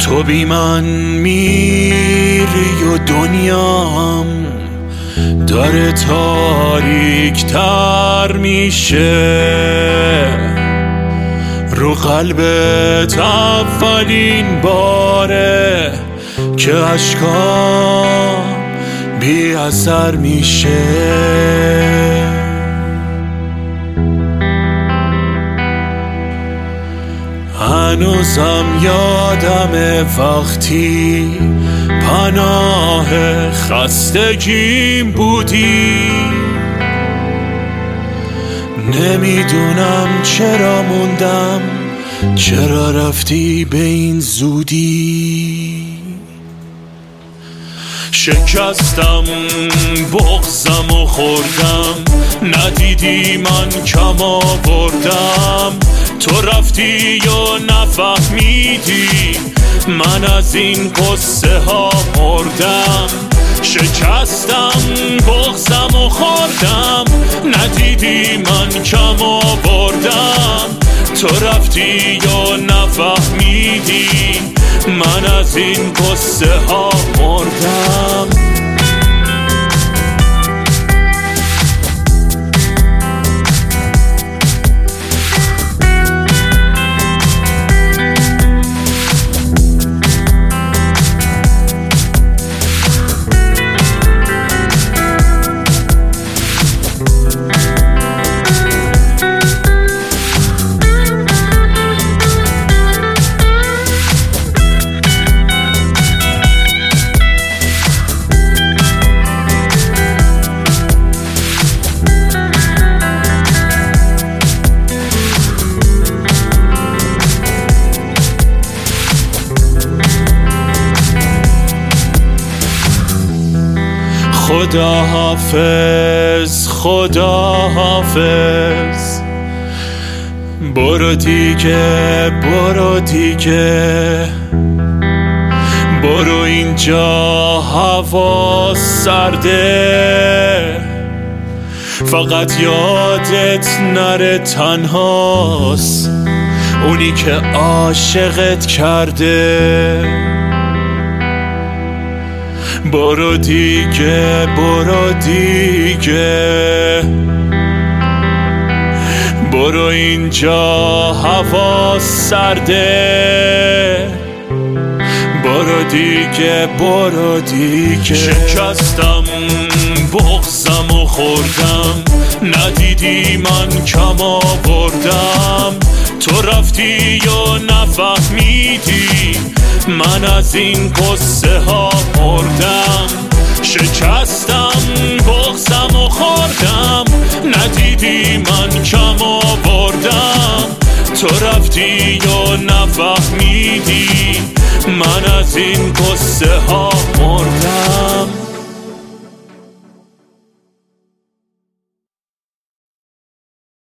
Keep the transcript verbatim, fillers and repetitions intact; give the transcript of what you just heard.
تو بی من میری و دنیام داره تاریک تر میشه، رو قلبت اولین باره که اشکام بی اثر میشه. هنوزم یادم وقتی پناه خستگیم بودی، نمیدونم چرا موندم، چرا رفتی به این زودی. شکستم بغضم و خوردم، ندیدی من کم آوردم، تو رفتی و نفهمیدی من از این قصه ها مردم. شکستم بغضم و خوردم، ندیدی من کم آوردم، تو رفتی و نفهمیدی من از این قصه ها مردم. خدا حافظ، خدا حافظ، برو دیگه، برو دیگه، برو اینجا هوا سرده، فقط یادت نره تنهاست اونی که عاشقت کرده. برو دیگه، برو دیگه، برو اینجا هوا سرده، برو دیگه، برو دیگه. شکستم بغضم و خوردم، ندیدی من کم آوردم، تو رفتی و نفهمیدی من از این قصه ها مردم. شکستم بغضم و خوردم، ندیدی من کم آوردم، تو رفتی و نفهمیدی من از این قصه ها